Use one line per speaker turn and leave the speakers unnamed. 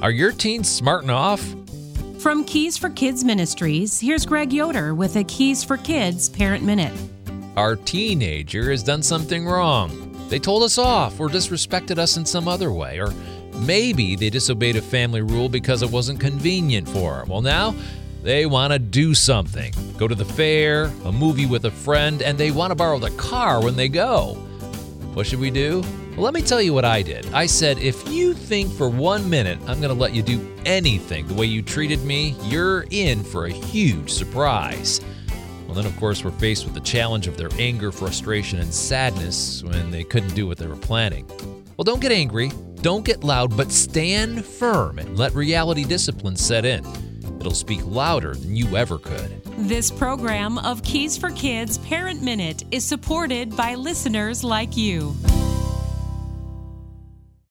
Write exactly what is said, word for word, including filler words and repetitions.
Are your teens smarting off?
From Keys for Kids Ministries, here's Greg Yoder with a Keys for Kids Parent Minute.
Our teenager has done something wrong. They told us off or disrespected us in some other way, or maybe they disobeyed a family rule because it wasn't convenient for them. Well, now they want to do something. Go to the fair, a movie with a friend, and they want to borrow the car when they go. What should we do? Well, let me tell you what I did. I said, if you think for one minute I'm going to let you do anything the way you treated me, you're in for a huge surprise. Well, then, of course, we're faced with the challenge of their anger, frustration, and sadness when they couldn't do what they were planning. Well, don't get angry, don't get loud, but stand firm and let reality discipline set in. It'll speak louder than you ever could.
This program of Keys for Kids Parent Minute is supported by listeners like you.